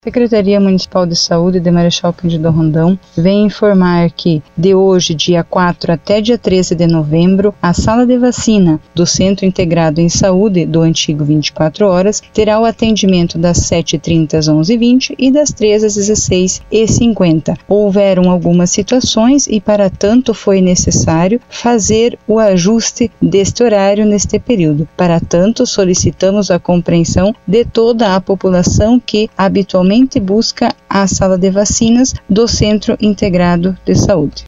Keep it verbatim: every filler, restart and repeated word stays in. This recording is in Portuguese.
Secretaria Municipal de Saúde de Marechal Cândido Rondão vem informar que, de hoje, dia quatro até dia treze de novembro, a sala de vacina do Centro Integrado em Saúde, do antigo vinte e quatro horas, terá o atendimento das sete e trinta às onze e vinte e das treze às dezesseis e cinquenta. Houveram algumas situações e, para tanto, foi necessário fazer o ajuste deste horário neste período. Para tanto, solicitamos a compreensão de toda a população que, habitualmente, busca a sala de vacinas do Centro Integrado de Saúde.